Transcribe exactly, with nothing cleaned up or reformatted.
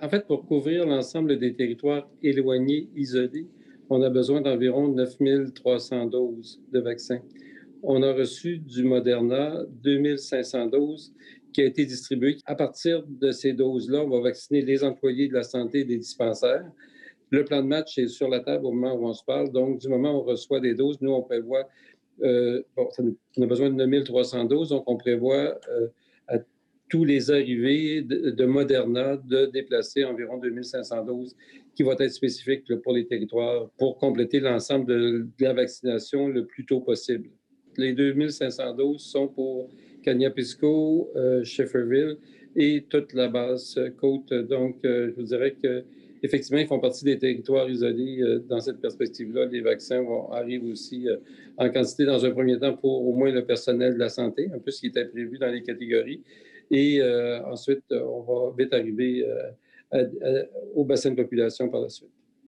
En fait, pour couvrir l'ensemble des territoires éloignés, isolés, on a besoin d'environ neuf mille trois cents doses de vaccins. On a reçu du Moderna deux mille cinq cents doses qui a été distribué. À partir de ces doses-là, on va vacciner les employés de la santé des dispensaires. Le plan de match est sur la table au moment où on se parle. Donc, du moment où on reçoit des doses, nous, on prévoit, euh, bon, ça, on a besoin de neuf mille trois cents doses, donc on prévoit euh, à tous les arrivés de, de Moderna de déplacer environ deux mille cinq cents doses qui vont être spécifiques là, pour les territoires pour compléter l'ensemble de, de la vaccination le plus tôt possible. Les deux mille cinq cents doses sont pour Kaniapisco, euh, Schefferville et toute la basse côte. Donc, euh, je vous dirais que effectivement, ils font partie des territoires isolés. Euh, dans cette perspective-là, les vaccins vont, arrivent aussi euh, en quantité dans un premier temps pour au moins le personnel de la santé, un peu ce qui était prévu dans les catégories. Et euh, ensuite, on va vite arriver euh, à, à, au bassin de population par la suite.